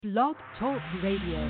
Blog Talk Radio.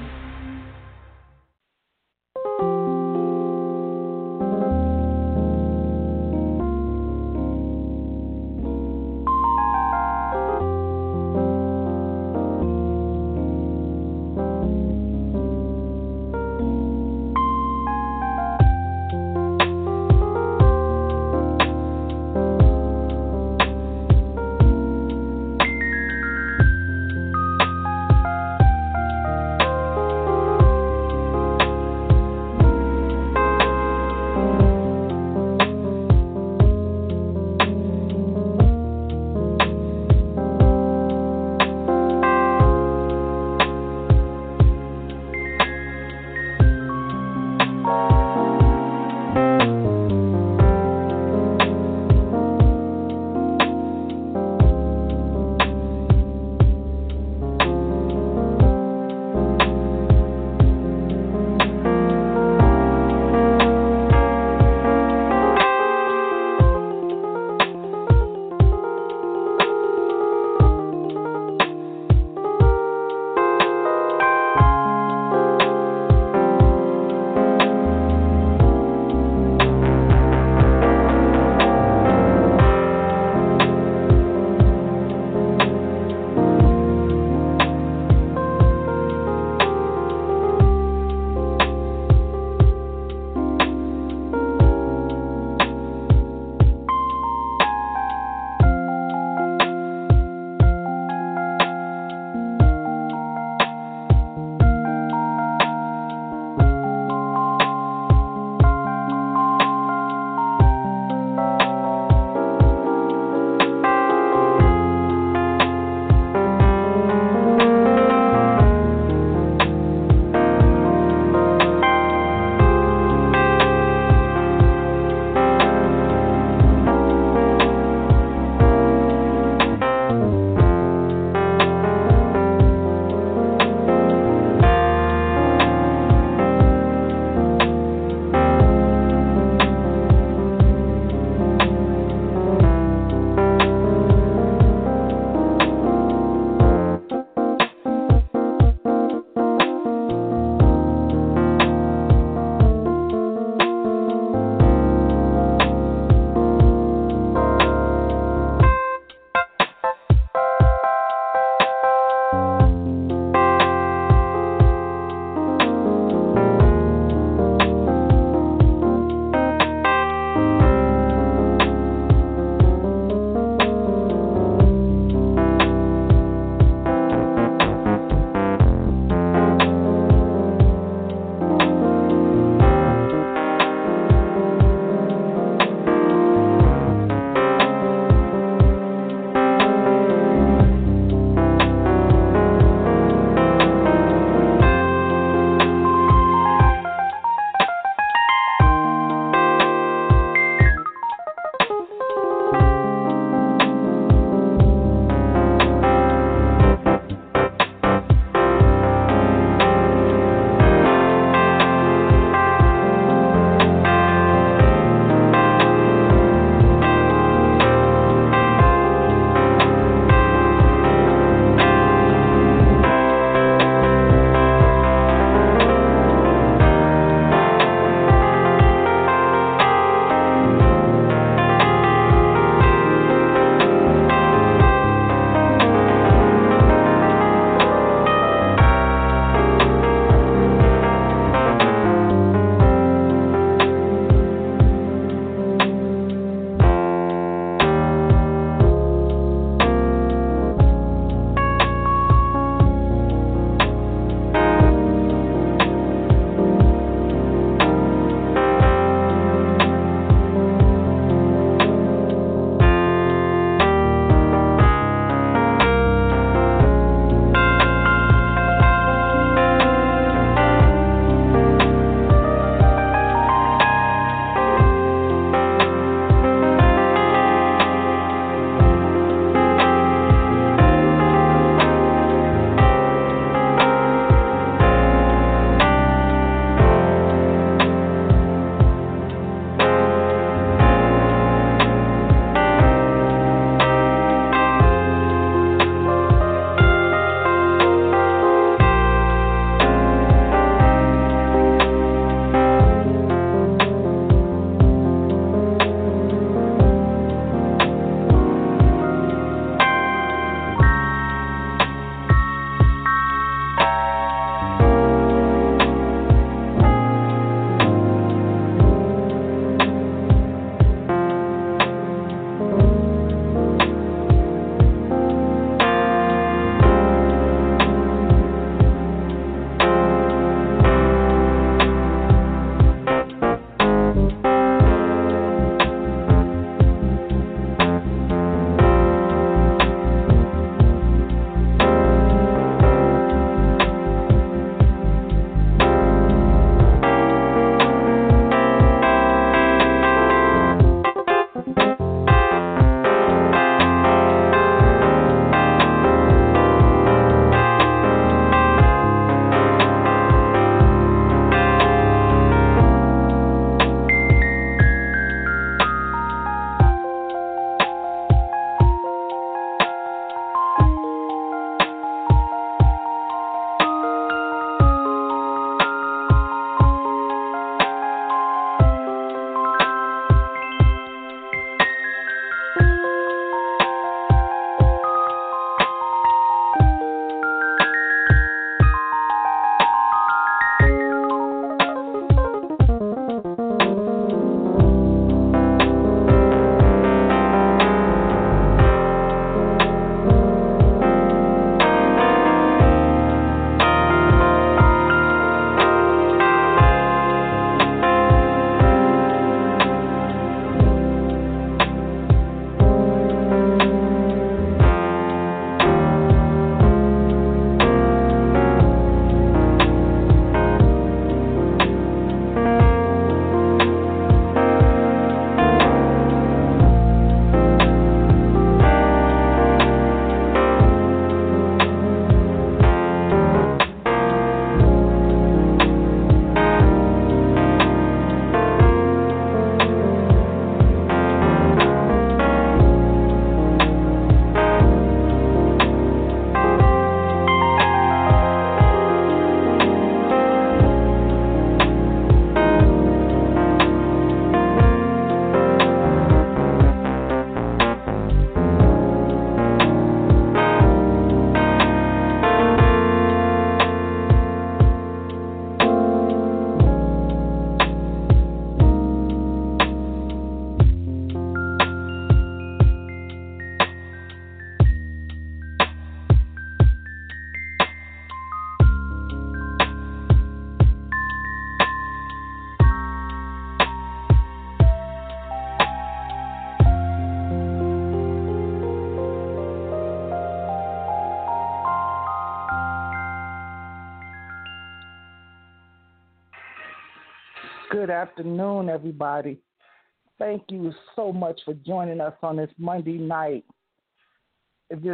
Good afternoon, everybody. Thank you so much for joining us on this Monday night. This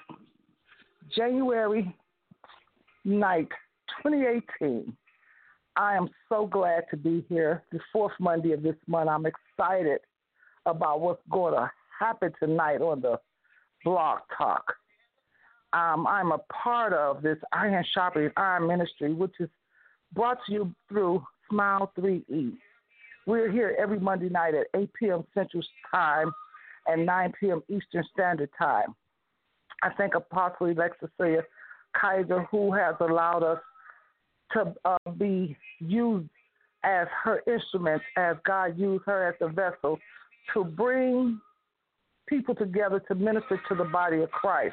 January night, 2018. I am so glad to be here. The fourth Monday of this month. I'm excited about what's going to happen tonight on the Blog Talk. I'm a part of this Iron Sharpening Iron ministry, which is brought to you through Smile 3E. We're here every Monday night at 8 p.m. Central Time and 9 p.m. Eastern Standard Time. I thank Apostle Alexia Kaiser, who has allowed us to be used as her instruments, as God used her as a vessel to bring people together to minister to the body of Christ.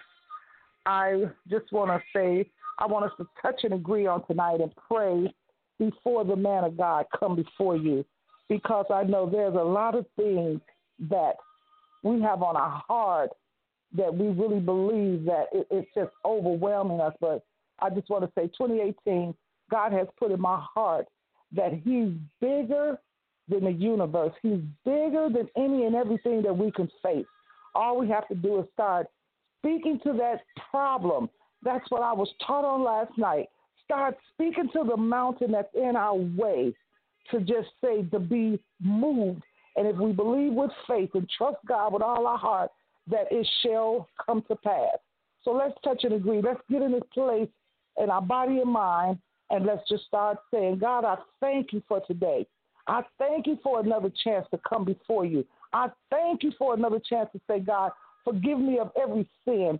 I just want to say, I want us to touch and agree on tonight and pray before the man of God come before you, because I know there's a lot of things that we have on our heart that we really believe that it's just overwhelming us. But I just want to say 2018, God has put in my heart that he's bigger than the universe. He's bigger than any and everything that we can face. All we have to do is start speaking to that problem. That's what I was taught on last night. Start speaking to the mountain that's in our way, to just say, to be moved. And if we believe with faith and trust God with all our heart, that it shall come to pass. So let's touch and agree. Let's get in this place in our body and mind, and let's just start saying, God, I thank you for today. I thank you for another chance to come before you. I thank you for another chance to say, God, forgive me of every sin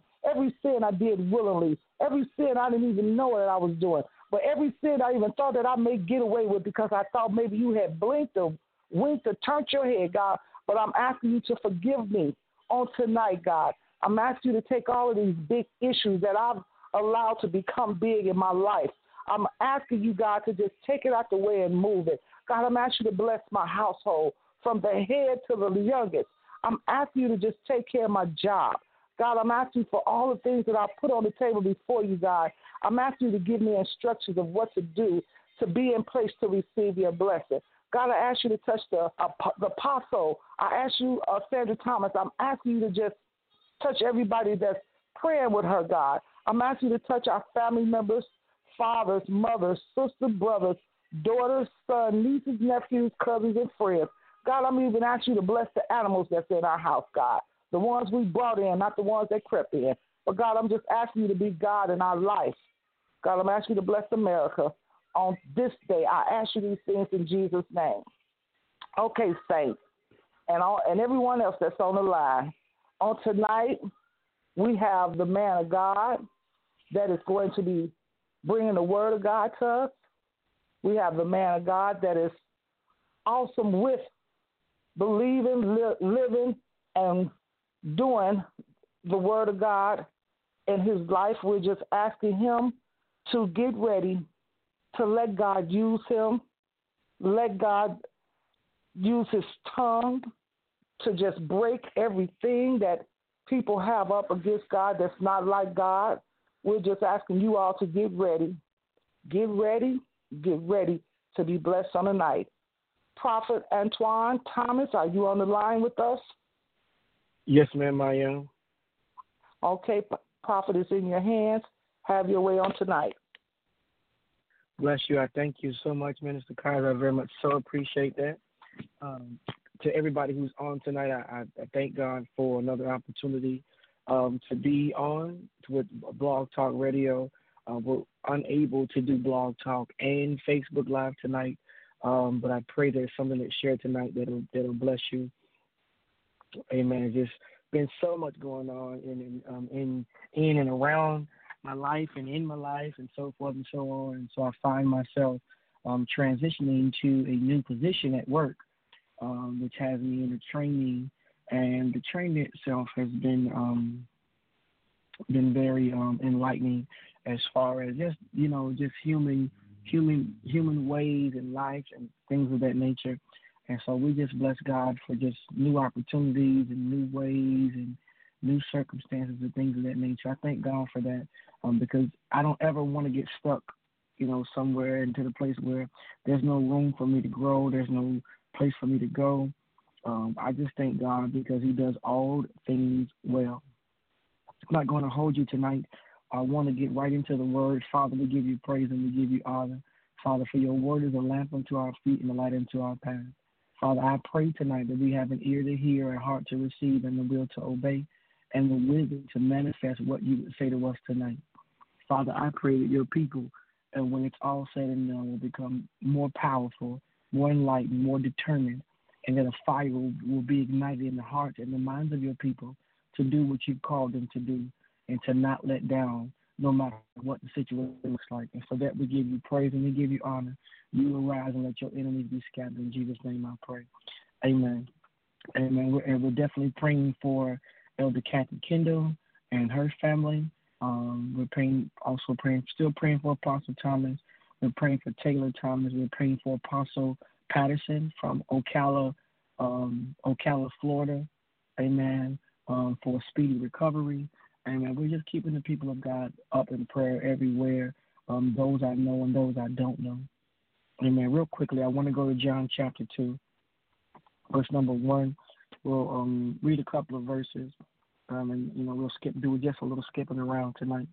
I did willingly, every sin I didn't even know that I was doing, but every sin I even thought that I may get away with because I thought maybe you had blinked or winked or turned your head, God. But I'm asking you to forgive me on tonight, God. I'm asking you to take all of these big issues that I've allowed to become big in my life. I'm asking you, God, to just take it out the way and move it. God, I'm asking you to bless my household from the head to the youngest. I'm asking you to just take care of my job. God, I'm asking you for all the things that I put on the table before you, God. I'm asking you to give me instructions of what to do to be in place to receive your blessing. God, I ask you to touch the apostle. I ask you, Sandra Thomas, I'm asking you to just touch everybody that's praying with her, God. I'm asking you to touch our family members, fathers, mothers, sisters, brothers, daughters, sons, nieces, nephews, cousins, and friends. God, I'm even asking you to bless the animals that's in our house, God. The ones we brought in, not the ones that crept in. But God, I'm just asking you to be God in our life. God, I'm asking you to bless America on this day. I ask you these things in Jesus' name. Okay, saints, and everyone else that's on the line. On tonight, we have the man of God that is going to be bringing the word of God to us. We have the man of God that is awesome with believing, living, and doing the word of God in his life. We're just asking him to get ready to let God use him, let God use his tongue to just break everything that people have up against God that's not like God. We're just asking you all to get ready. Get ready to be blessed on the night. Prophet Antoine Thomas, are you on the line with us? Yes, ma'am, I am. Okay, Prophet is in your hands. Have your way on tonight. Bless you. I thank you so much, Minister Kaiser. I very much so appreciate that. To everybody who's on tonight, I thank God for another opportunity to be on with Blog Talk Radio. We're unable to do Blog Talk and Facebook Live tonight, but I pray there's something that's shared tonight that'll bless you. Amen. Just been so much going on in and around my life and in my life and so forth and so on. And so I find myself transitioning to a new position at work, which has me in the training. And the training itself has been very enlightening as far as just human ways and life and things of that nature. And so we just bless God for just new opportunities and new ways and new circumstances and things of that nature. I thank God for that because I don't ever want to get stuck somewhere into the place where there's no room for me to grow. There's no place for me to go. I just thank God because He does all things well. I'm not going to hold you tonight. I want to get right into the word. Father, we give you praise and we give you honor. Father, for your word is a lamp unto our feet and a light unto our path. Father, I pray tonight that we have an ear to hear, a heart to receive, and the will to obey, and the wisdom to manifest what you would say to us tonight. Father, I pray that your people, when it's all said and done, will become more powerful, more enlightened, more determined, and that a fire will be ignited in the hearts and the minds of your people to do what you've called them to do and to not let down no matter what the situation looks like. And for that we give you praise and we give you honor. You arise and let your enemies be scattered. In Jesus' name I pray. Amen. Amen. We're definitely praying for Elder Kathy Kendall and her family. We're still praying for Apostle Thomas. We're praying for Taylor Thomas. We're praying for Apostle Patterson from Ocala, Florida. Amen. For a speedy recovery. Amen. We're just keeping the people of God up in prayer everywhere, those I know and those I don't know. Amen. Real quickly, I want to go to John chapter 2, verse number 1. We'll read a couple of verses, and we'll do just a little skipping around tonight.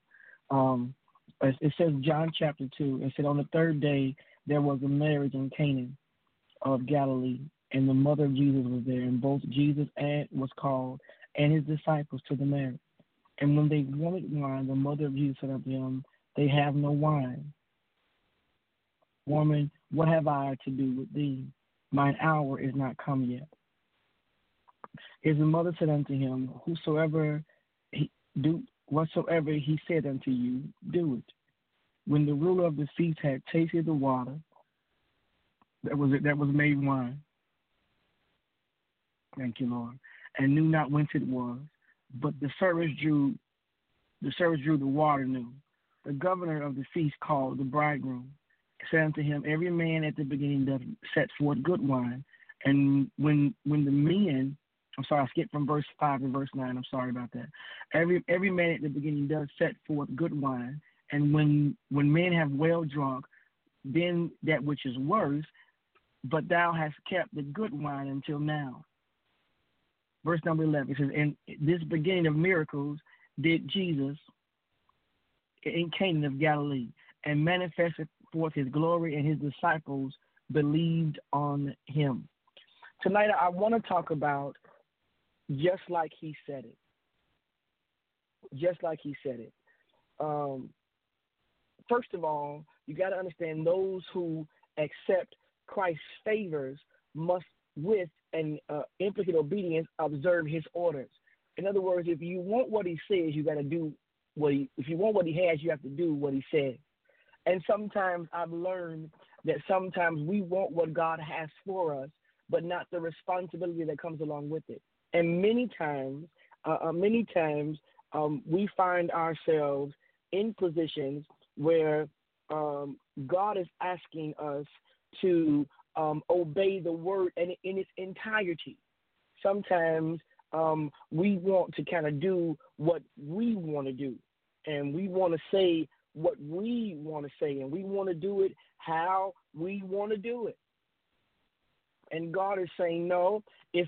It says John chapter 2. It said, on the third day there was a marriage in Cana of Galilee, and the mother of Jesus was there, and both Jesus was called and his disciples to the marriage. And when they wanted wine, the mother of Jesus said unto him, they have no wine. Woman, what have I to do with thee? Mine hour is not come yet. His mother said unto him, whatsoever he said unto you, do it. When the ruler of the feast had tasted the water that was made wine, thank you, Lord, and knew not whence it was, but the servants drew the water new. The governor of the feast called the bridegroom, said unto him, every man at the beginning doth set forth good wine, and when the men, I'm sorry, I skipped from verse 5 to verse 9, I'm sorry about that. Every man at the beginning does set forth good wine, and when men have well drunk, then that which is worse, but thou hast kept the good wine until now. Verse number 11, it says, and this beginning of miracles did Jesus in Cana of Galilee, and manifested forth his glory, and his disciples believed on him. Tonight I want to talk about just like he said it. Just like he said it. First of all, you got to understand those who accept Christ's favors must, with an implicit obedience, observe his orders. In other words, if you want what he says, you got to do if you want what he has, you have to do what he says. And sometimes I've learned that sometimes we want what God has for us, but not the responsibility that comes along with it. And many times, we find ourselves in positions where God is asking us to obey the word in its entirety. Sometimes we want to kind of do what we want to do, and we want to say what we want to say, and we want to do it how we want to do it. And God is saying, no, if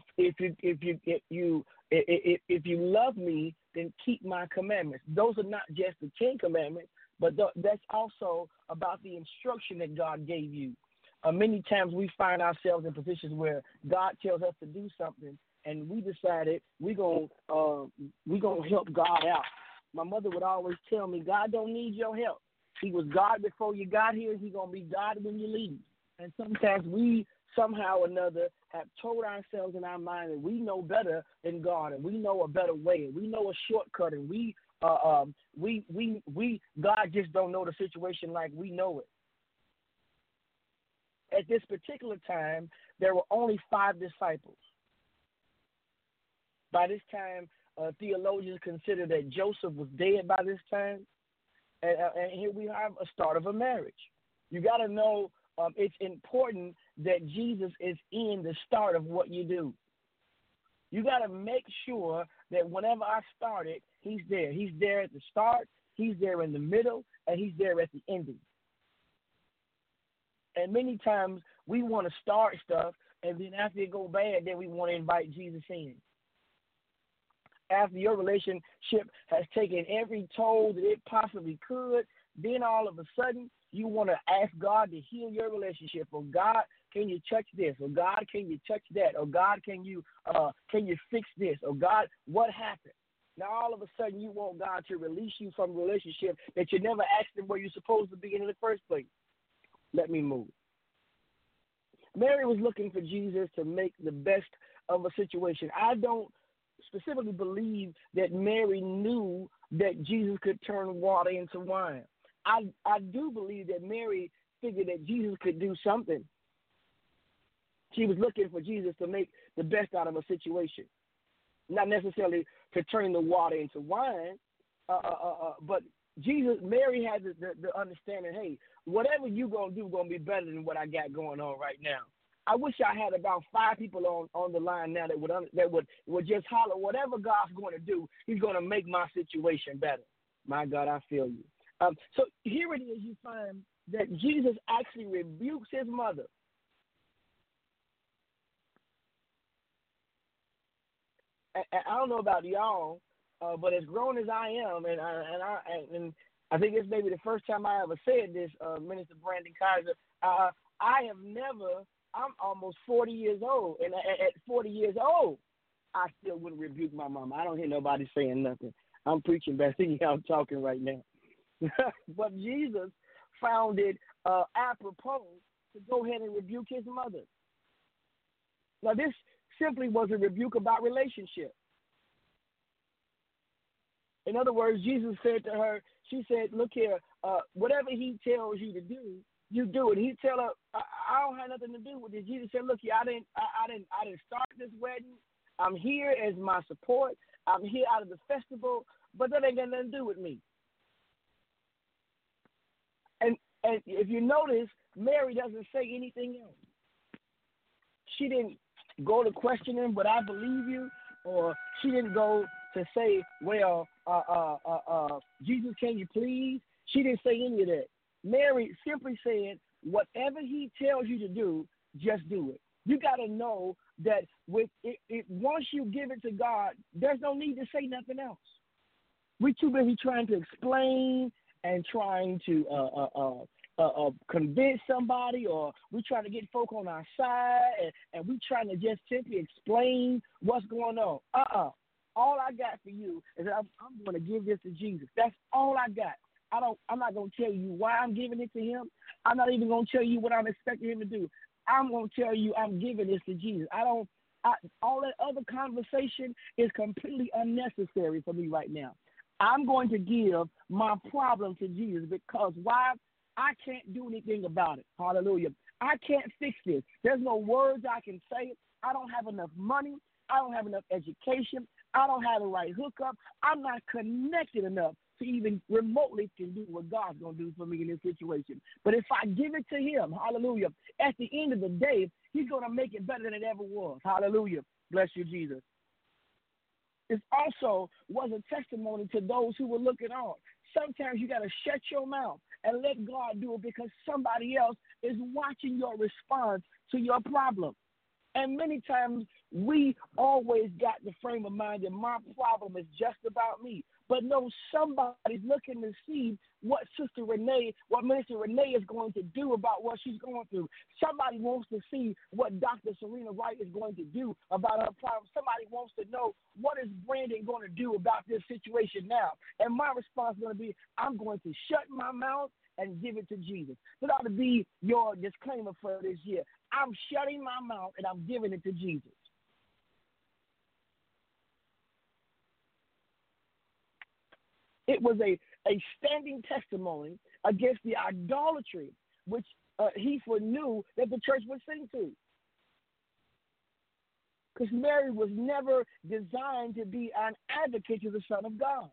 you love me, then keep my commandments. Those are not just the 10 commandments, but that's also about the instruction that God gave you. Many times we find ourselves in positions where God tells us to do something, and we decided we're gonna help God out. My mother would always tell me, God don't need your help. He was God before you got here. He's gonna be God when you leave. And sometimes we somehow or another have told ourselves in our mind that we know better than God, and we know a better way, and we know a shortcut, and God just don't know the situation like we know it. At this particular time, there were only 5 disciples. By this time, theologians consider that Joseph was dead by this time, and here we have a start of a marriage. You got to know it's important that Jesus is in the start of what you do. You got to make sure that whenever I started, he's there. He's there at the start, he's there in the middle, and he's there at the ending. And many times we want to start stuff, and then after it go bad, then we want to invite Jesus in. After your relationship has taken every toll that it possibly could, then all of a sudden you want to ask God to heal your relationship. Or God, can you touch this? Or God, can you touch that? Or God, can you fix this? Or God, what happened? Now all of a sudden you want God to release you from a relationship that you never asked him where you're supposed to be in the first place. Let me move. Mary was looking for Jesus to make the best of a situation. I don't specifically believe that Mary knew that Jesus could turn water into wine. I do believe that Mary figured that Jesus could do something. She was looking for Jesus to make the best out of a situation, not necessarily to turn the water into wine, but Mary had the understanding, hey, whatever you're going to do is going to be better than what I got going on right now. I wish I had about 5 people on the line now that would just holler, whatever God's going to do, he's going to make my situation better. My God, I feel you. So here it is, you find that Jesus actually rebukes his mother. And I don't know about y'all, but as grown as I am, and I think it's maybe the first time I ever said this, Minister Brandon Kaiser, I'm almost 40 years old, and at 40 years old, I still wouldn't rebuke my mama. I don't hear nobody saying nothing. I'm preaching better than I'm talking right now. But Jesus found it apropos to go ahead and rebuke his mother. Now, this simply was a rebuke about relationship. In other words, Jesus said to her, she said, look here, whatever he tells you to do, you do it. He tell her, I don't have nothing to do with this. Jesus said, look here, I didn't start this wedding. I'm here as my support. I'm here out of the festival, but that ain't got nothing to do with me. And if you notice, Mary doesn't say anything else. She didn't go to question him, but I believe you, or she didn't go to say, well, Jesus, can you please? She didn't say any of that. Mary simply said, whatever he tells you to do, just do it. You got to know that once you give it to God, there's no need to say nothing else. We're too busy trying to explain and trying to convince somebody, or we're trying to get folk on our side, and we're trying to just simply explain what's going on. All I got for you is that I'm going to give this to Jesus. That's all I got. I'm not going to tell you why I'm giving it to him. I'm not even going to tell you what I'm expecting him to do. I'm going to tell you I'm giving this to Jesus. All that other conversation is completely unnecessary for me right now. I'm going to give my problem to Jesus, because why? I can't do anything about it. Hallelujah. I can't fix this. There's no words I can say. I don't have enough money. I don't have enough education. I don't have the right hookup. I'm not connected enough to even remotely can do what God's going to do for me in this situation. But if I give it to him, hallelujah, at the end of the day, he's going to make it better than it ever was. Hallelujah. Bless you, Jesus. It also was a testimony to those who were looking on. Sometimes you got to shut your mouth and let God do it, because somebody else is watching your response to your problem. And many times we always got the frame of mind that my problem is just about me. But no, somebody's looking to see what Minister Renee is going to do about what she's going through. Somebody wants to see what Dr. Serena Wright is going to do about her problem. Somebody wants to know, what is Brandon going to do about this situation now? And my response is going to be, I'm going to shut my mouth and give it to Jesus. That ought to be your disclaimer for this year. I'm shutting my mouth and I'm giving it to Jesus. It was a standing testimony against the idolatry which he foreknew that the church would sing to. Because Mary was never designed to be an advocate to the Son of God.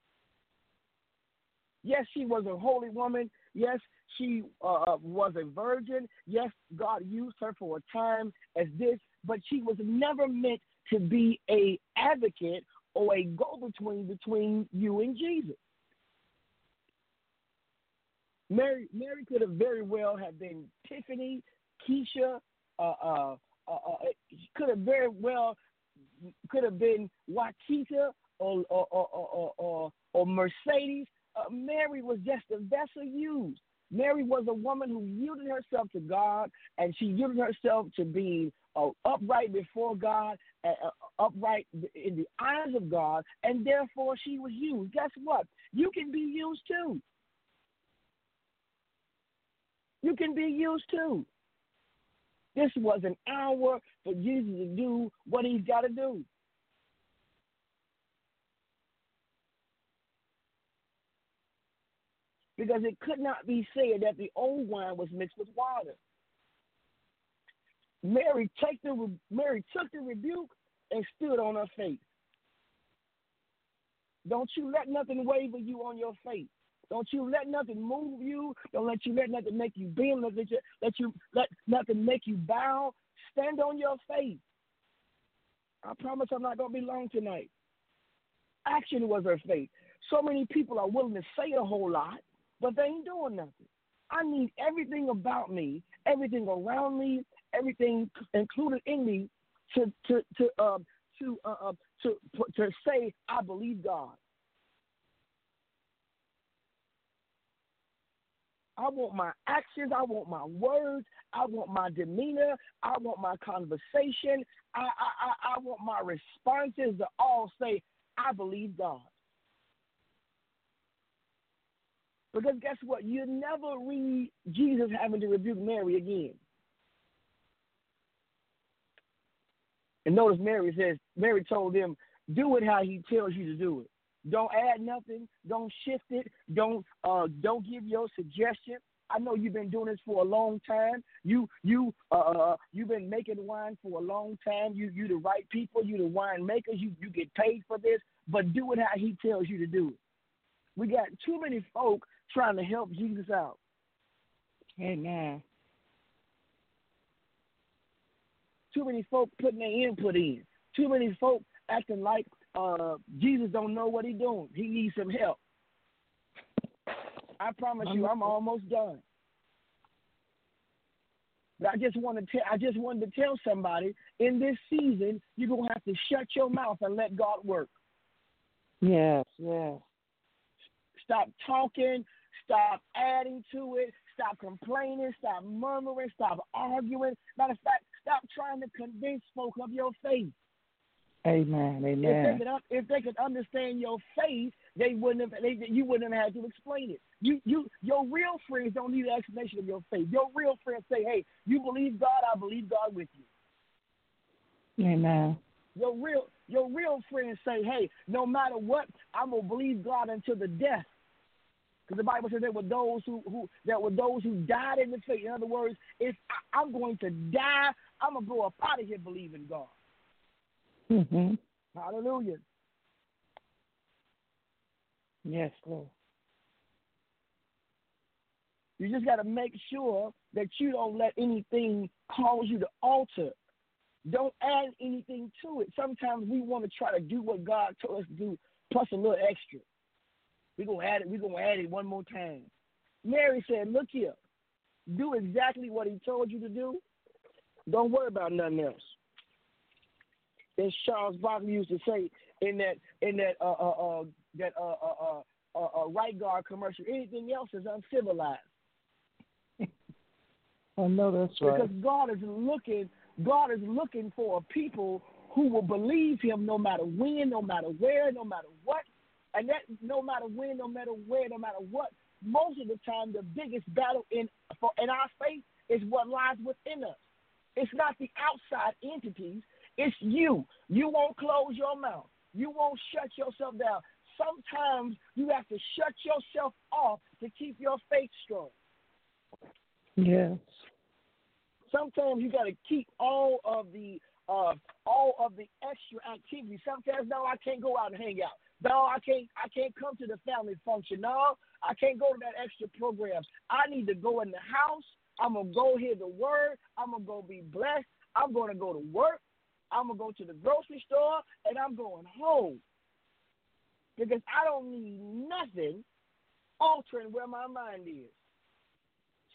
Yes, she was a holy woman. Yes, she was a virgin. Yes, God used her for a time as this, but she was never meant to be a advocate or a go-between between you and Jesus. Mary could have very well have been Tiffany, Keisha, could have very well could have been Wakita or Mercedes. Mary was just a vessel used. Mary was a woman who yielded herself to God, and she yielded herself to being upright before God, upright in the eyes of God, and therefore she was used. Guess what? You can be used too. You can be used too. This was an hour for Jesus to do what he's got to do. Because it could not be said that the old wine was mixed with water. Mary took the rebuke and stood on her faith. Don't you let nothing waver you on your faith. Don't you let nothing move you. Don't let nothing make you bend. Let nothing make you bow. Stand on your faith. I promise I'm not going to be long tonight. Action was her faith. So many people are willing to say a whole lot, but they ain't doing nothing. I need everything about me, everything around me, everything included in me to say I believe God. I want my actions. I want my words. I want my demeanor. I want my conversation. I want my responses to all say, I believe God. Because guess what? You never read Jesus having to rebuke Mary again. And notice Mary told him, do it how he tells you to do it. Don't add nothing. Don't shift it. Don't give your suggestion. I know you've been doing this for a long time. You've been making wine for a long time. You the right people. You the wine makers. You get paid for this. But do it how he tells you to do it. We got too many folk trying to help Jesus out. Amen. Too many folk putting their input in. Too many folk acting like Jesus don't know what he's doing. He needs some help. I promise you, I'm almost done. But I just wanted to tell somebody in this season, you're gonna have to shut your mouth and let God work. Yes, yes. Stop talking. Stop adding to it. Stop complaining. Stop murmuring. Stop arguing. Matter of fact, stop trying to convince folk of your faith. Amen. Amen. If they could understand your faith, you wouldn't have had to explain it. Your real friends don't need an explanation of your faith. Your real friends say, "Hey, you believe God, I believe God with you." Amen. Your real friends say, "Hey, no matter what, I'm gonna believe God until the death." Because the Bible says there were those who died in the faith. In other words, if I'm going to die, I'm gonna go up out of here believing God. Mm-hmm. Hallelujah. Yes, Lord. You just got to make sure that you don't let anything cause you to alter. Don't add anything to it. Sometimes we want to try to do what God told us to do, plus a little extra. We're going to add it. We're going to add it one more time. Mary said, look here. Do exactly what he told you to do. Don't worry about nothing else. As Charles Barkley used to say in that Right Guard commercial, anything else is uncivilized. I know that's right. Because God is looking for a people who will believe him no matter when, no matter where, no matter what. And that no matter when, no matter where, no matter what, most of the time the biggest battle in our faith is what lies within us. It's not the outside entities. It's you. You won't close your mouth. You won't shut yourself down. Sometimes you have to shut yourself off to keep your faith strong. Yes. Sometimes you got to keep all of the extra activities. Sometimes, no, I can't go out and hang out. No, I can't come to the family function. No, I can't go to that extra program. I need to go in the house. I'm going to go hear the word. I'm going to go be blessed. I'm going to go to work. I'm going to go to the grocery store, and I'm going home. Because I don't need nothing altering where my mind is.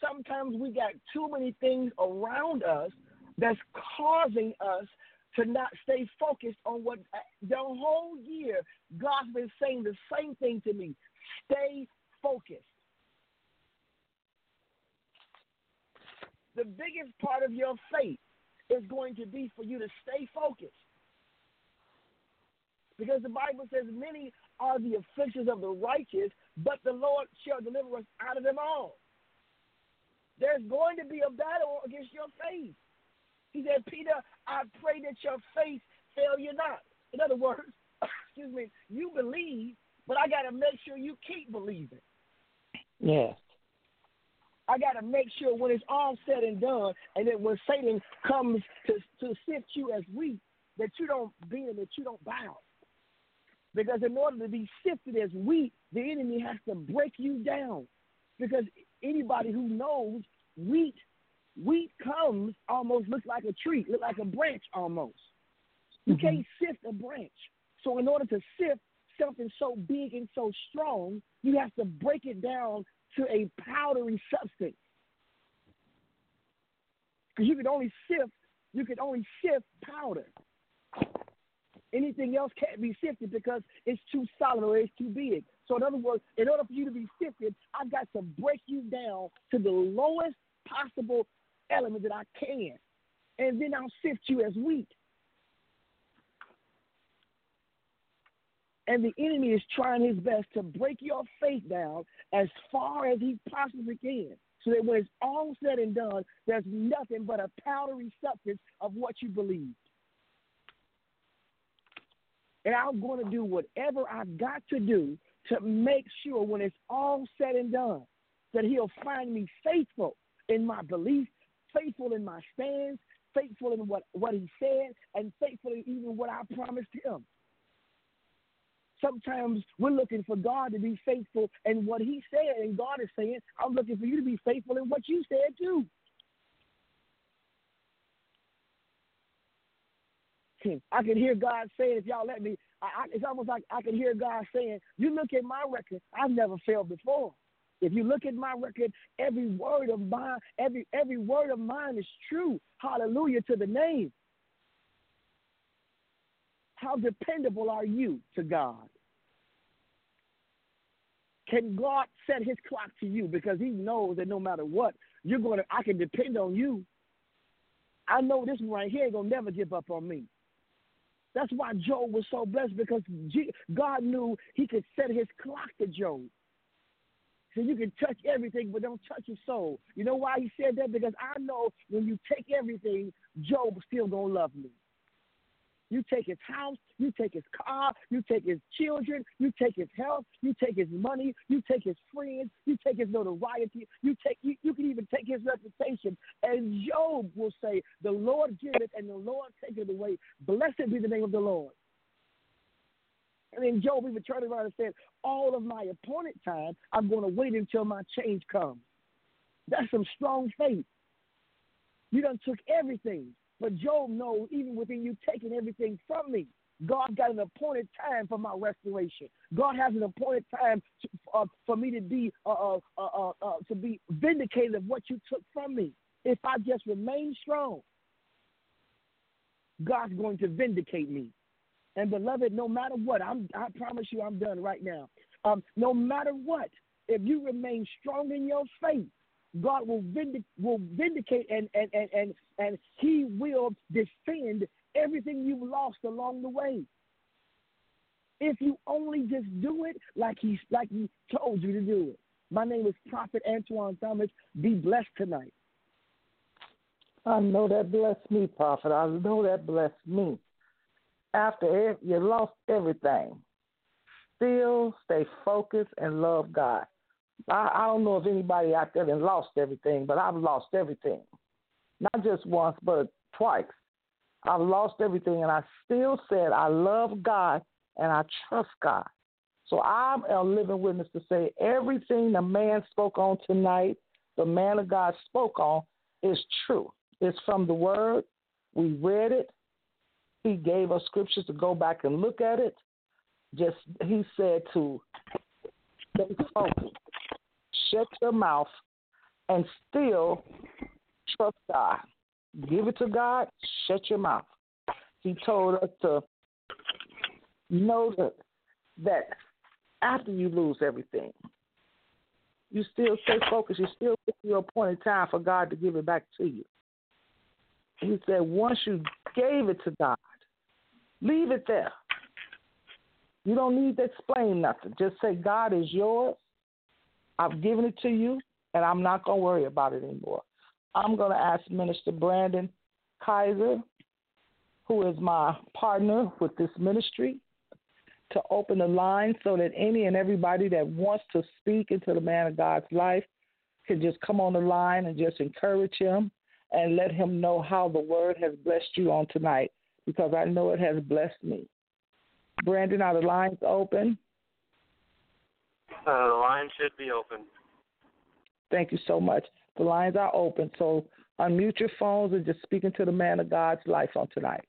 sometimes we got too many things around us that's causing us to not stay focused on what the whole year God's been saying the same thing to me. Stay focused. The biggest part of your faith is going to be for you to stay focused. Because the Bible says many are the afflictions of the righteous, but the Lord shall deliver us out of them all. There's going to be a battle against your faith. He said, Peter, I pray that your faith fail you not. In other words, excuse me, you believe, but I got to make sure you keep believing. Yes. I got to make sure when it's all said and done, and then when Satan comes to sift you as wheat, that you don't bend, that you don't bow. Because in order to be sifted as wheat, the enemy has to break you down. Because anybody who knows wheat comes almost looks like a tree, look like a branch almost. You can't sift a branch. So in order to sift something so big and so strong, you have to break it down to a powdery substance. Because you can only sift powder. Anything else can't be sifted because it's too solid or it's too big. So in other words, in order for you to be sifted, I've got to break you down to the lowest possible element that I can. And then I'll sift you as wheat. And the enemy is trying his best to break your faith down as far as he possibly can. So that when it's all said and done, there's nothing but a powdery substance of what you believe. And I'm going to do whatever I've got to do to make sure when it's all said and done that he'll find me faithful in my belief, faithful in my stance, faithful in what he said, and faithful in even what I promised him. Sometimes we're looking for God to be faithful in what he said, and God is saying, I'm looking for you to be faithful in what you said too. I can hear God saying, if y'all let me, it's almost like I can hear God saying, you look at my record, I've never failed before. If you look at my record, every word of mine is true. Hallelujah to the name. How dependable are you to God? Can God set his clock to you because he knows that no matter what, I can depend on you. I know this one right here ain't going to never give up on me. That's why Job was so blessed, because God knew he could set his clock to Job. So you can touch everything, but don't touch his soul. You know why he said that? Because I know when you take everything, Job still going to love me. You take his house, you take his car, you take his children, you take his health, you take his money, you take his friends, you take his notoriety, you can even take his reputation. And Job will say, the Lord giveth and the Lord taketh away. Blessed be the name of the Lord. And then Job even turned around and said, all of my appointed time, I'm going to wait until my change comes. That's some strong faith. You done took everything. But Job knows, even within you taking everything from me, God got an appointed time for my restoration. God has an appointed time for me to be vindicated of what you took from me. If I just remain strong, God's going to vindicate me. And beloved, no matter what, I promise you I'm done right now. No matter what, if you remain strong in your faith, God will vindicate and he will defend everything you've lost along the way. If you only just do it like he told you to do it. My name is Prophet Antoine Thomas. Be blessed tonight. I know that blessed me, Prophet. I know that blessed me. After you lost everything, still stay focused and love God. I don't know if anybody out there has lost everything, but I've lost everything. Not just once, but twice. I've lost everything, and I still said I love God and I trust God. So I'm a living witness to say everything the man spoke on tonight, the man of God spoke on, is true. It's from the Word. We read it. He gave us scriptures to go back and look at it. He said to stay focused. Shut your mouth and still trust God. Give it to God, shut your mouth. He told us to know that after you lose everything, you still stay focused. You still get to your appointed time for God to give it back to you. He said once you gave it to God, leave it there. You don't need to explain nothing. Just say, God is yours. I've given it to you, and I'm not going to worry about it anymore. I'm going to ask Minister Brandon Kaiser, who is my partner with this ministry, to open the line so that any and everybody that wants to speak into the man of God's life can just come on the line and just encourage him and let him know how the word has blessed you on tonight, because I know it has blessed me. Brandon, are the lines open? The line should be open. Thank you so much. The lines are open, so unmute your phones and just speak into the man of God's life on tonight.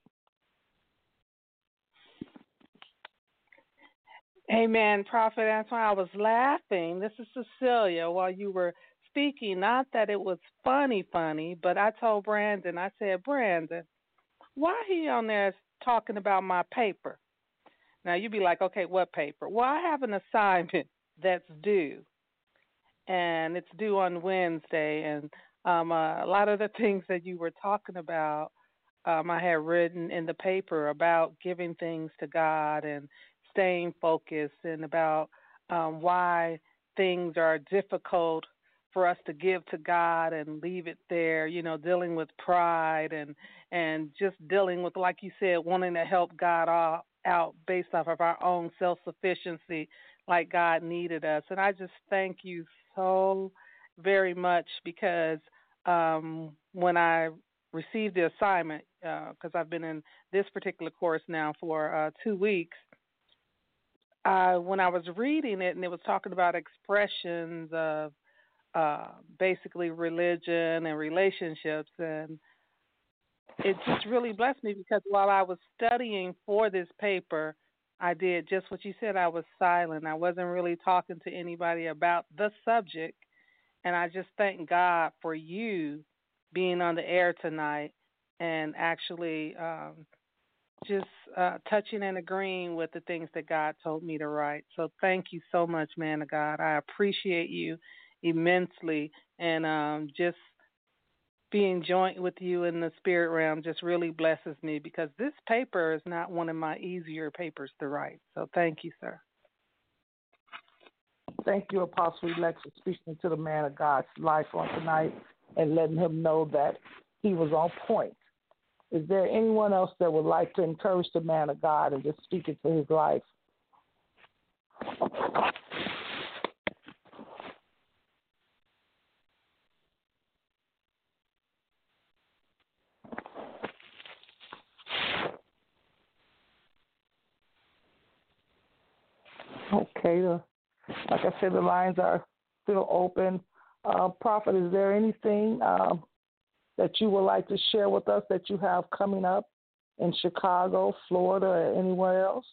Amen, Prophet Antoine. I was laughing. This is Cecilia while you were speaking. Not that it was funny, but I told Brandon, I said, Brandon, why he on there talking about my paper? Now, you'd be like, okay, what paper? Well, I have an assignment that's due, and it's due on Wednesday, and a lot of the things that you were talking about, I had written in the paper about giving things to God and staying focused, and about why things are difficult for us to give to God and leave it there, you know, dealing with pride and just dealing with, like you said, wanting to help God out based off of our own self-sufficiency, like God needed us. And I just thank you so very much, because when I received the assignment, because I've been in this particular course now for 2 weeks, when I was reading it and it was talking about expressions of basically religion and relationships, and it just really blessed me, because while I was studying for this paper, I did just what you said. I was silent. I wasn't really talking to anybody about the subject, and I just thank God for you being on the air tonight and actually just touching and agreeing with the things that God told me to write. So thank you so much, man of God. I appreciate you immensely, and just being joint with you in the spirit realm just really blesses me, because this paper is not one of my easier papers to write. So thank you, sir. Thank you, Apostle-elect, for speaking to the man of God's life on tonight and letting him know that he was on point. Is there anyone else that would like to encourage the man of God and just speak into his life? Okay, like I said, the lines are still open. Prophet, is there anything that you would like to share with us that you have coming up in Chicago, Florida, or anywhere else?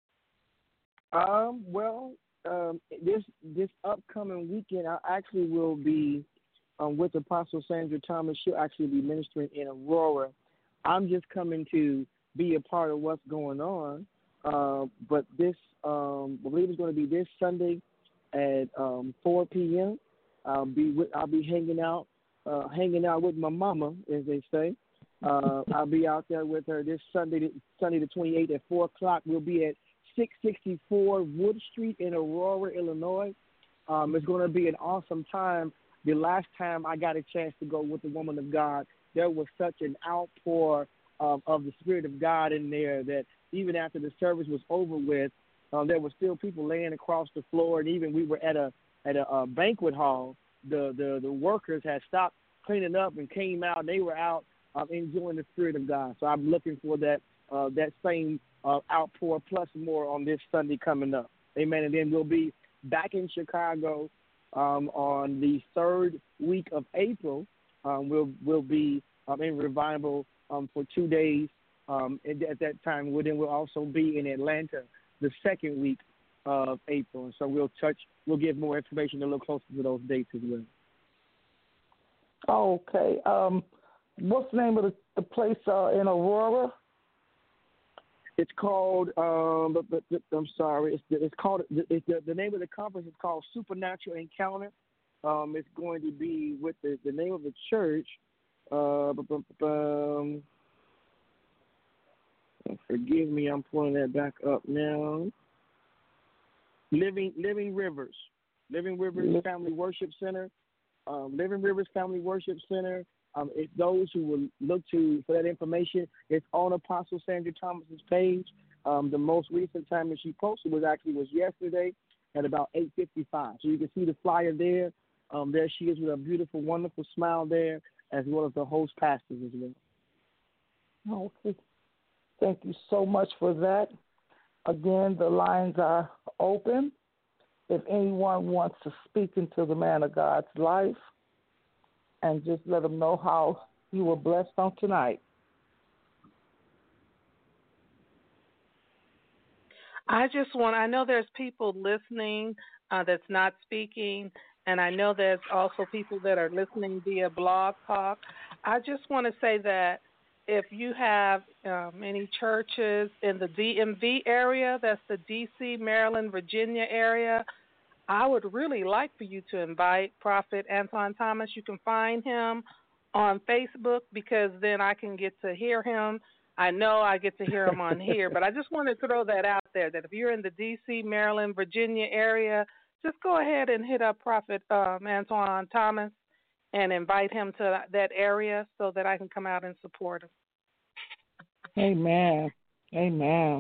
This upcoming weekend, I actually will be with Apostle Sandra Thomas. She'll actually be ministering in Aurora. I'm just coming to be a part of what's going on. But this, I believe it's going to be this Sunday at 4 p.m. I'll be hanging out with my mama, as they say. I'll be out there with her this Sunday the 28th at 4 o'clock. We'll be at 664 Wood Street in Aurora, Illinois. It's going to be an awesome time. The last time I got a chance to go with the woman of God, there was such an outpour of the Spirit of God in there that even after the service was over with, there were still people laying across the floor, and even we were at a banquet hall. The workers had stopped cleaning up and came out, and they were out enjoying the Spirit of God. So I'm looking for that same outpour plus more on this Sunday coming up. Amen. And then we'll be back in Chicago on the third week of April. We'll be in revival for 2 days. At that time, we'll also be in Atlanta the second week of April. And so we'll give more information a little closer to those dates as well. Okay. What's the name of the place in Aurora? It's called. I'm sorry. It's called. The name of the conference is called Supernatural Encounter. It's going to be with the name of the church. Forgive me, I'm pulling that back up now. Living Rivers Family Worship Center. Living Rivers Family Worship Center. If those who will look for that information, it's on Apostle Sandra Thomas's page. The most recent time that she posted was yesterday at about 8:55. So you can see the flyer there. There she is with a beautiful, wonderful smile there, as well as the host pastors as well. Okay. Thank you so much for that. Again, the lines are open. If anyone wants to speak into the man of God's life, and just let them know how you were blessed on tonight. I know there's people listening that's not speaking, and I know there's also people that are listening via Blog Talk. I just want to say that if you have any churches in the DMV area, that's the D.C., Maryland, Virginia area, I would really like for you to invite Prophet Antoine Thomas. You can find him on Facebook because then I can get to hear him. I know I get to hear him on here, but I just want to throw that out there, that if you're in the D.C., Maryland, Virginia area, just go ahead and hit up Prophet Antoine Thomas and invite him to that area so that I can come out and support him. Amen. Amen.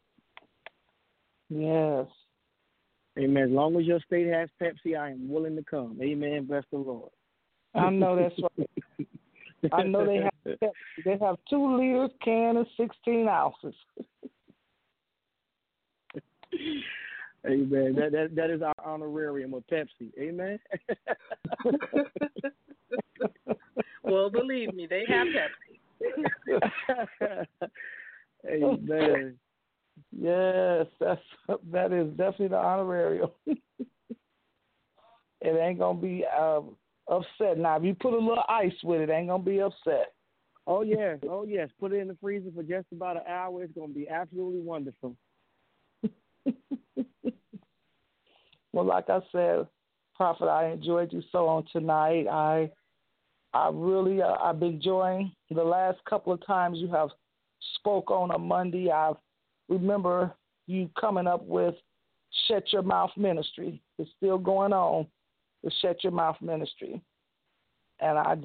Yes. Amen. As long as your state has Pepsi, I am willing to come. Amen. Bless the Lord. I know that's right. I know they have Pepsi. They have 2 liters can and 16 ounces. Amen. That is our honorarium of Pepsi. Amen. Well, believe me, they have Pepsi. Amen. Yes, that is definitely the honorarium. It ain't gonna be upset. Now, if you put a little ice with it, ain't gonna be upset. Oh yes. Put it in the freezer for just about an hour. It's gonna be absolutely wonderful. Well, like I said, Prophet, I enjoyed you so on tonight. I really I've been enjoying the last couple of times you have spoke on a Monday. I remember you coming up with Shut Your Mouth Ministry. It's still going on, the Shut Your Mouth Ministry. And I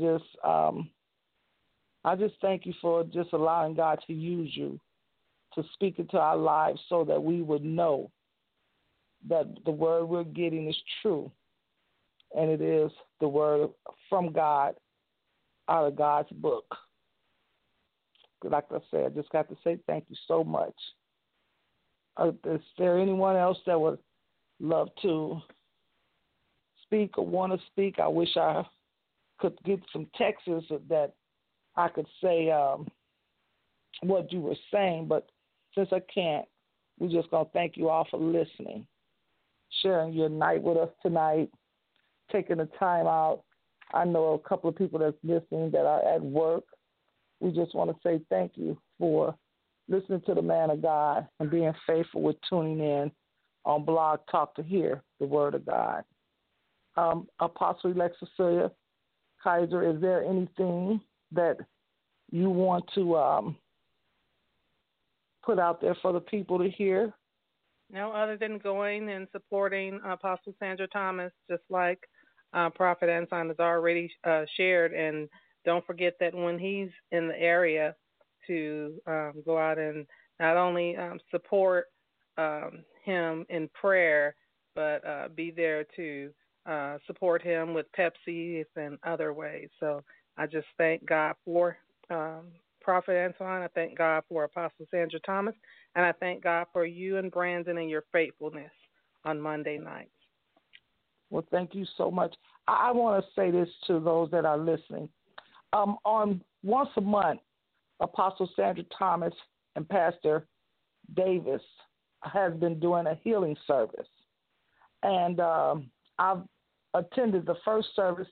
just thank you for just allowing God to use you to speak into our lives so that we would know that the word we're getting is true. And it is the word from God out of God's book. Like I said, I just got to say thank you so much. Is there anyone else that would love to speak or want to speak? I wish I could get some texts that I could say what you were saying, but since I can't, we're just going to thank you all for listening, sharing your night with us tonight, taking the time out. I know a couple of people that's listening that are at work. We just want to say thank you for listening to the man of God and being faithful with tuning in on Blog Talk to hear the word of God. Apostle-elect Cecilia Kaiser, is there anything that you want to put out there for the people to hear? No, other than going and supporting Apostle Sandra Thomas, just like Prophet Anson has already shared. And don't forget that when he's in the area, to go out and not only support him in prayer, but be there to support him with Pepsi and other ways. So I just thank God for Prophet Antoine. I thank God for Apostle Sandra Thomas. And I thank God for you and Brandon and your faithfulness on Monday nights. Well, thank you so much. I want to say this to those that are listening. On once a month, Apostle Sandra Thomas and Pastor Davis has been doing a healing service. And I've attended the first service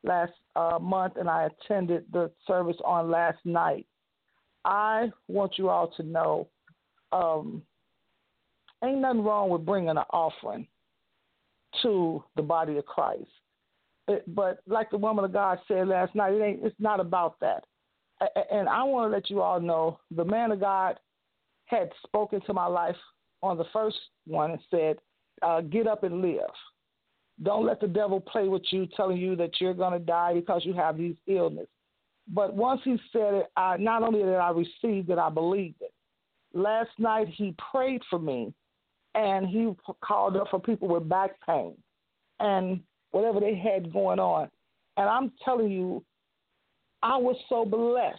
last month, and I attended the service on last night. I want you all to know ain't nothing wrong with bringing an offering to the body of Christ. But like the woman of God said last night, it's not about that. And I want to let you all know the man of God had spoken to my life on the first one and said, get up and live. Don't let the devil play with you, telling you that you're going to die because you have these illnesses. But once he said it, not only did I receive it, I believed it. Last night he prayed for me, and he called up for people with back pain and whatever they had going on. And I'm telling you, I was so blessed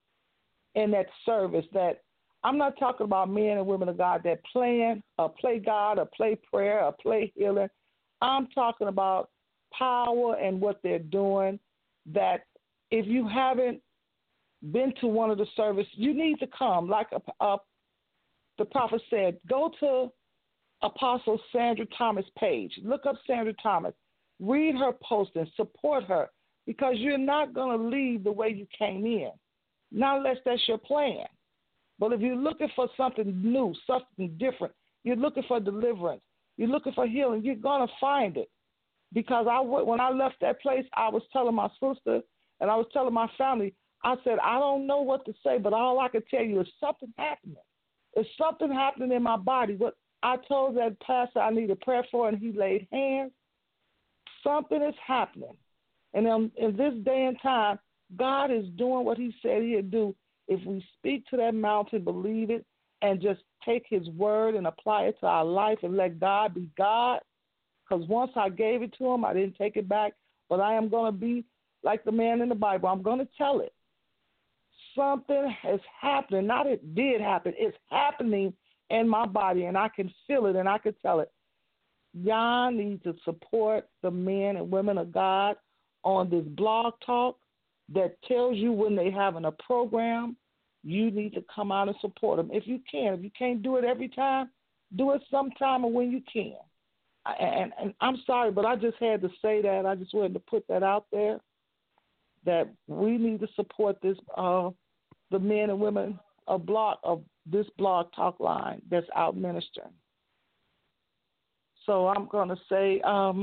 in that service that I'm not talking about men and women of God that play God or play prayer or play healing. I'm talking about power and what they're doing, that if you haven't been to one of the services, you need to come. Like the prophet said, go to Apostle Sandra Thomas' page. Look up Sandra Thomas. Read her post and support her, because you're not going to leave the way you came in, not unless that's your plan. But if you're looking for something new, something different, you're looking for deliverance, you're looking for healing, you're going to find it. Because when I left that place, I was telling my sister and I was telling my family, I said, I don't know what to say, but all I can tell you is something happening. There's something happening in my body. What I told that pastor I needed prayer for, and he laid hands. Something is happening. And in this day and time, God is doing what he said he'd do if we speak to that mountain, believe it, and just take his word and apply it to our life and let God be God. Because once I gave it to him, I didn't take it back. But I am going to be like the man in the Bible. I'm going to tell it. Something is happening. Not it did happen. It's happening in my body, and I can feel it, and I can tell it. Y'all need to support the men and women of God on this blog talk that tells you when they're having a program. You need to come out and support them if you can. If you can't do it every time, do it sometime or when you can. And I'm sorry, but I just had to say that. I just wanted to put that out there, that we need to support this, the men and women of this blog talk line that's out ministering. So I'm going to say,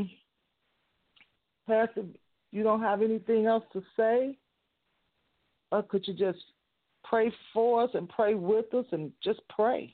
Pastor, you don't have anything else to say? Or could you just pray for us and pray with us and just pray?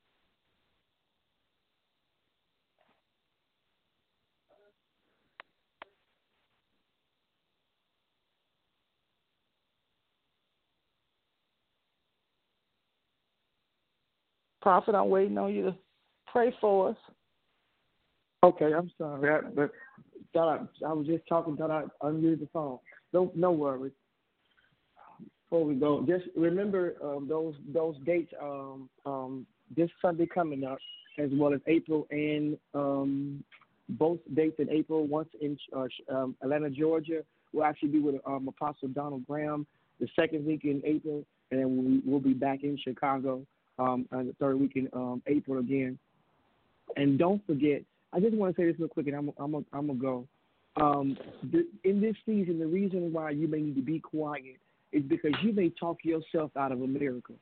Prophet, I'm waiting on you to pray for us. Okay, I'm sorry, I was just talking, thought I unmuted the phone. No worries. Before we go, just remember those dates. This Sunday coming up, as well as April, and both dates in April. Once in Atlanta, Georgia, we'll actually be with Apostle Donald Graham the second week in April, and then we'll be back in Chicago the third week in April again. And don't forget, I just want to say this real quick, and I'm gonna go. In this season, the reason why you may need to be quiet is because you may talk yourself out of a miracle.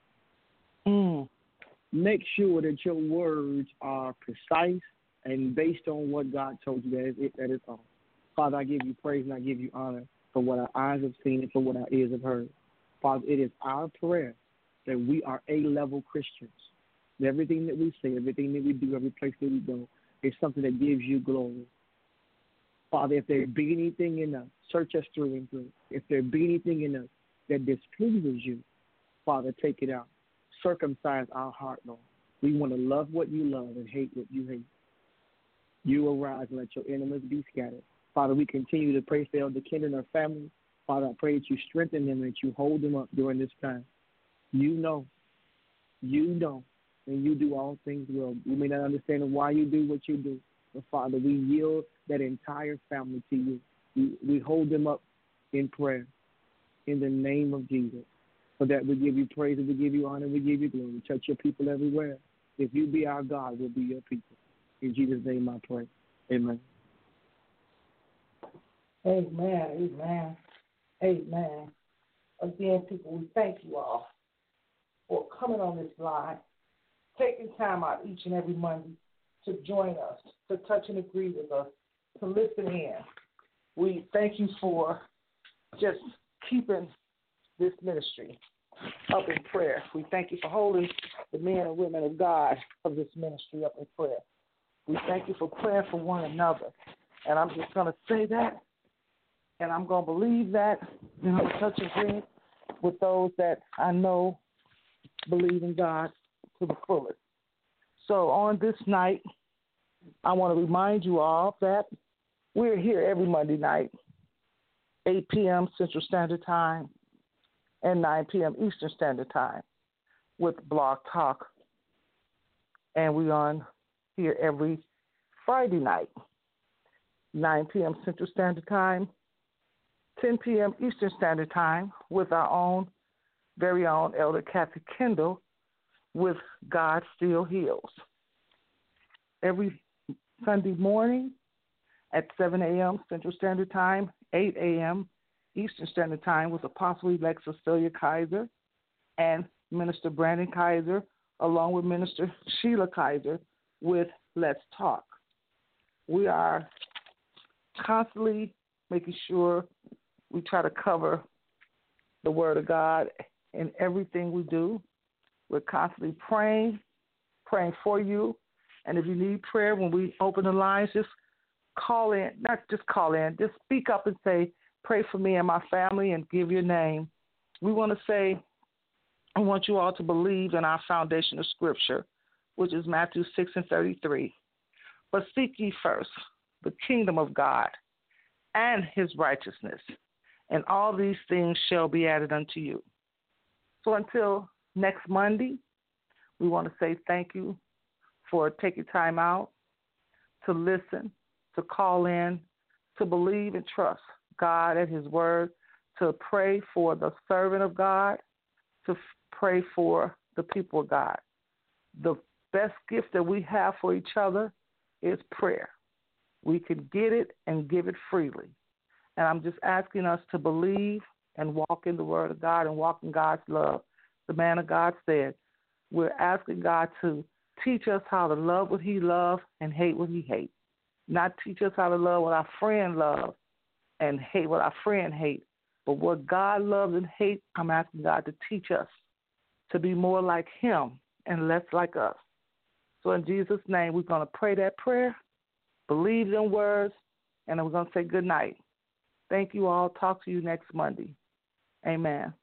Make sure that your words are precise and based on what God told you that is all. Father, I give you praise and I give you honor for what our eyes have seen and for what our ears have heard. Father, it is our prayer that we are A-level Christians. That everything that we say, everything that we do, every place that we go is something that gives you glory. Father, if there be anything in us, search us through and through. If there be anything in us that displeases you, Father, take it out. Circumcise our heart, Lord. We want to love what you love and hate what you hate. You arise and let your enemies be scattered. Father, we continue to pray for Elder Ken and her family. Father, I pray that you strengthen them and that you hold them up during this time. You know, and you do all things well. We may not understand why you do what you do, but Father, we yield that entire family to you. We hold them up in prayer in the name of Jesus. For that we give you praise and we give you honor and we give you glory. Touch your people everywhere. If you be our God, we'll be your people. In Jesus' name I pray. Amen. Amen, amen, amen. Again, people, we thank you all for coming on this line, taking time out each and every Monday to join us, to touch and agree with us, to listen in. We thank you for just keeping this ministry up in prayer. We thank you for holding the men and women of God of this ministry up in prayer. We thank you for praying for one another. And I'm just going to say that, and I'm going to believe that, and I'm going to touch and agree with those that I know believe in God to the fullest. So on this night, I want to remind you all that we're here every Monday night, 8 p.m. Central Standard Time and 9 p.m. Eastern Standard Time with Blog Talk. And we're on here every Friday night, 9 p.m. Central Standard Time, 10 p.m. Eastern Standard Time with our very own Elder Kathy Kendall with God Still Heals. Every Sunday morning at 7 a.m. Central Standard Time, 8 a.m. Eastern Standard Time with Apostle-elect Cecilia Kaiser and Minister Brandon Kaiser, along with Minister Sheila Kaiser with Let's Talk. We are constantly making sure we try to cover the Word of God in everything we do. We're constantly praying for you. And if you need prayer, when we open the lines, just call in, not just call in, just speak up and say, pray for me and my family, and give your name. We want to say, I want you all to believe in our foundation of Scripture, which is Matthew 6:33. But seek ye first the kingdom of God and his righteousness, and all these things shall be added unto you. So until next Monday, we want to say thank you for taking time out to listen, to call in, to believe and trust God and his word, to pray for the servant of God, to pray for the people of God. The best gift that we have for each other is prayer. We can get it and give it freely. And I'm just asking us to believe and walk in the word of God and walk in God's love. The man of God said, we're asking God to teach us how to love what he loves and hate what he hates. Not teach us how to love what our friend loves and hate what our friend hates. But what God loves and hates, I'm asking God to teach us to be more like him and less like us. So in Jesus' name, we're going to pray that prayer, believe them words, and then we're going to say good night. Thank you all. Talk to you next Monday. Amen.